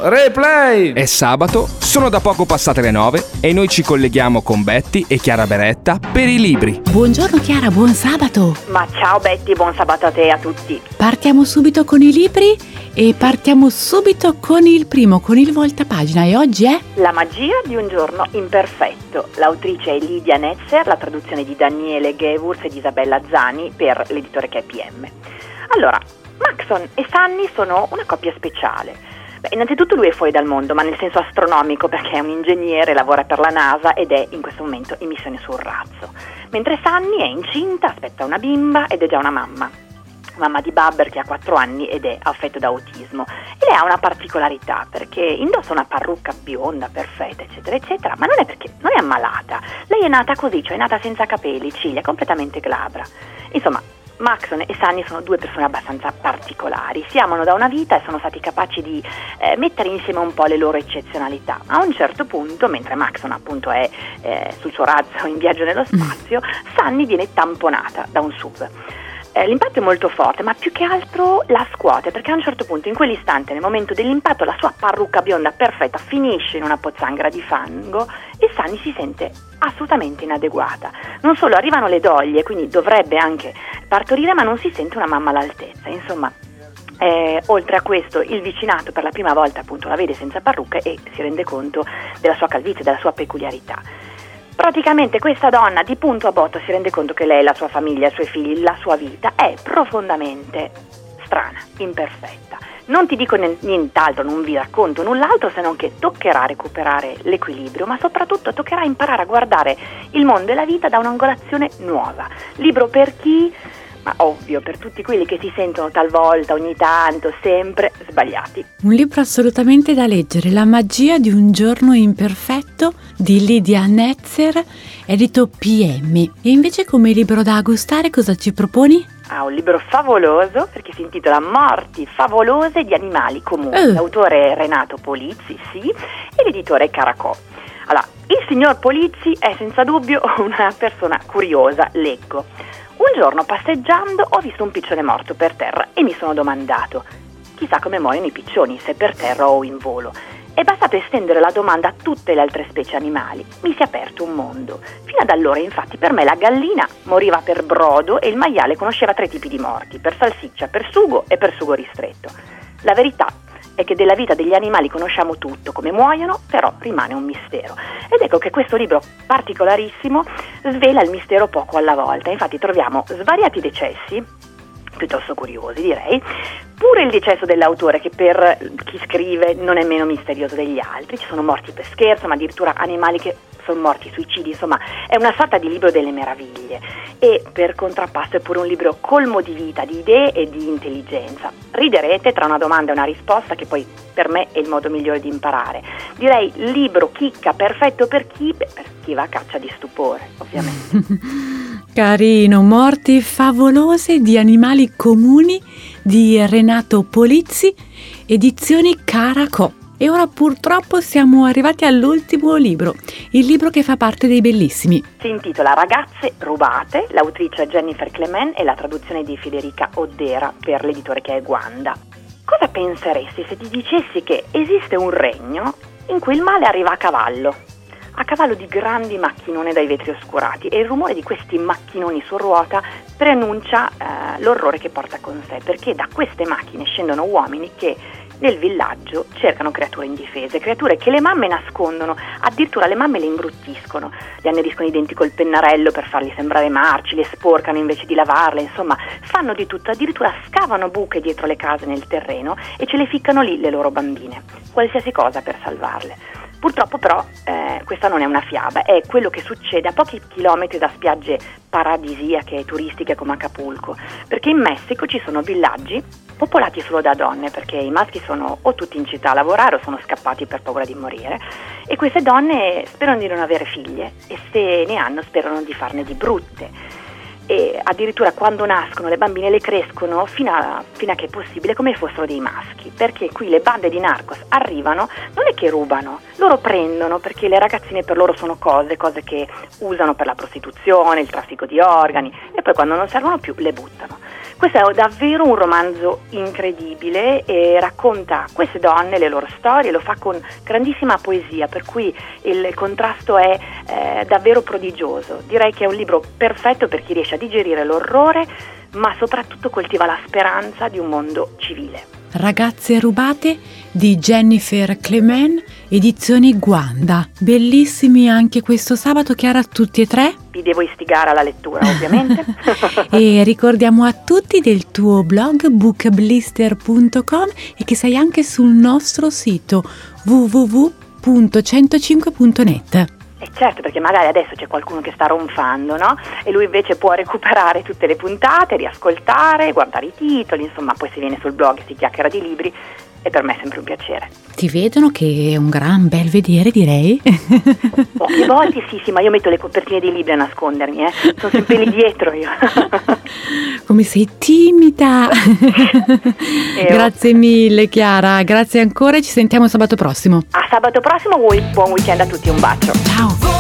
replay! È sabato, sono da poco passate le 9 e noi ci colleghiamo con Betty e Chiara Beretta per i libri. Buongiorno Chiara, buon sabato! Ma ciao Betty, buon sabato a te e a tutti. Partiamo subito con i libri e partiamo subito con il primo, con il voltapagina, e oggi è? La magia di un giorno imperfetto. L'autrice è Lidia Netzer, la traduzione di Daniele Gewurz e di Isabella Zani per l'editore che è PM. Allora, Maxon e Sunny sono una coppia speciale. Innanzitutto lui è fuori dal mondo, ma nel senso astronomico, perché è un ingegnere, lavora per la NASA ed è in questo momento in missione sul razzo. Mentre Sunny è incinta, aspetta una bimba ed è già una mamma di Babber che ha 4 anni ed è affetto da autismo. E lei ha una particolarità, perché indossa una parrucca bionda, perfetta, eccetera, eccetera, ma non è ammalata. Lei è nata così, cioè è nata senza capelli, ciglia, completamente glabra. Insomma, Maxon e Sunny sono due persone abbastanza particolari, si amano da una vita e sono stati capaci di mettere insieme un po' le loro eccezionalità. A un certo punto, mentre Maxon appunto è sul suo razzo in viaggio nello spazio, Sunny viene tamponata da un SUV. L'impatto è molto forte, ma più che altro la scuote, perché a un certo punto, in quell'istante, nel momento dell'impatto, la sua parrucca bionda perfetta finisce in una pozzanghera di fango e Sunny si sente assolutamente inadeguata. Non solo, arrivano le doglie, quindi dovrebbe anche partorire, ma non si sente una mamma all'altezza. Insomma, oltre a questo, il vicinato per la prima volta appunto la vede senza parrucca e si rende conto della sua calvizie, della sua peculiarità. Praticamente questa donna di punto a botto si rende conto che lei, la sua famiglia, i suoi figli, la sua vita è profondamente strana, imperfetta. Non ti dico nient'altro, non vi racconto null'altro se non che toccherà recuperare l'equilibrio, ma soprattutto toccherà imparare a guardare il mondo e la vita da un'angolazione nuova. Libro per chi? Ma ovvio, per tutti quelli che si sentono talvolta, ogni tanto, sempre sbagliati. Un libro assolutamente da leggere, La magia di un giorno imperfetto di Lidia Netzer, edito PM. E invece come libro da gustare cosa ci proponi? Un libro favoloso perché si intitola Morti favolose di animali comuni. L'autore è Renato Polizzi, sì, e l'editore è Caracò. Allora, il signor Polizzi è senza dubbio una persona curiosa, leggo. Un giorno passeggiando ho visto un piccione morto per terra e mi sono domandato: chissà come muoiono i piccioni, se per terra o in volo. È bastato estendere la domanda a tutte le altre specie animali. Mi si è aperto un mondo. Fino ad allora, infatti, per me la gallina moriva per brodo e il maiale conosceva 3 tipi di morti: per salsiccia, per sugo e per sugo ristretto. La verità è che della vita degli animali conosciamo tutto, come muoiono, però rimane un mistero. Ed ecco che questo libro particolarissimo svela il mistero poco alla volta. Infatti troviamo svariati decessi, piuttosto curiosi direi, pure il decesso dell'autore che per chi scrive non è meno misterioso degli altri. Ci sono morti per scherzo, ma addirittura animali che sono morti, suicidi, insomma è una sorta di libro delle meraviglie. E per contrappasso è pure un libro colmo di vita, di idee e di intelligenza. Riderete tra una domanda e una risposta, che poi per me è il modo migliore di imparare. Direi libro chicca, perfetto per chi? Per chi va a caccia di stupore, ovviamente. Carino, Morti favolose di animali comuni di Renato Polizzi, edizioni Caracò. E ora purtroppo siamo arrivati all'ultimo libro, il libro che fa parte dei bellissimi. Si intitola Ragazze rubate, l'autrice è Jennifer Clement e la traduzione di Federica Oddera per l'editore che è Guanda. Cosa penseresti se ti dicessi che esiste un regno in cui il male arriva a cavallo di grandi macchinoni dai vetri oscurati, e il rumore di questi macchinoni su ruota preannuncia l'orrore che porta con sé, perché da queste macchine scendono uomini che nel villaggio cercano creature indifese, creature che le mamme nascondono, addirittura le mamme le imbruttiscono, le anneriscono i denti col pennarello per farli sembrare marci, le sporcano invece di lavarle, insomma fanno di tutto, addirittura scavano buche dietro le case nel terreno e ce le ficcano lì le loro bambine, qualsiasi cosa per salvarle. Purtroppo però questa non è una fiaba, è quello che succede a pochi chilometri da spiagge paradisiache e turistiche come Acapulco, perché in Messico ci sono villaggi popolati solo da donne, perché i maschi sono o tutti in città a lavorare o sono scappati per paura di morire, e queste donne sperano di non avere figlie e se ne hanno sperano di farne di brutte. E addirittura quando nascono le bambine le crescono fino a che è possibile come fossero dei maschi, perché qui le bande di narcos arrivano, non è che rubano, loro prendono, perché le ragazzine per loro sono cose che usano per la prostituzione, il traffico di organi, e poi quando non servono più le buttano. Questo è davvero un romanzo incredibile e racconta queste donne, le loro storie, lo fa con grandissima poesia, per cui il contrasto è davvero prodigioso. Direi che è un libro perfetto per chi riesce a digerire l'orrore, ma soprattutto coltiva la speranza di un mondo civile. Ragazze rubate di Jennifer Clement, edizioni Guanda. Bellissimi anche questo sabato, Chiara, tutti e tre. Vi devo istigare alla lettura, ovviamente. E ricordiamo a tutti del tuo blog bookblister.com e che sei anche sul nostro sito www.105.net. E certo, perché magari adesso c'è qualcuno che sta ronfando, no? E lui invece può recuperare tutte le puntate, riascoltare, guardare i titoli, insomma, poi si viene sul blog e si chiacchiera di libri e per me è sempre un piacere. Ti vedono che è un gran bel vedere, direi. Poche volte sì, ma io metto le copertine dei libri a nascondermi, sono sempre lì dietro io. Come sei timida. Grazie mille, Chiara, grazie ancora e ci sentiamo sabato prossimo. A sabato prossimo, buon weekend a tutti, un bacio. Ciao.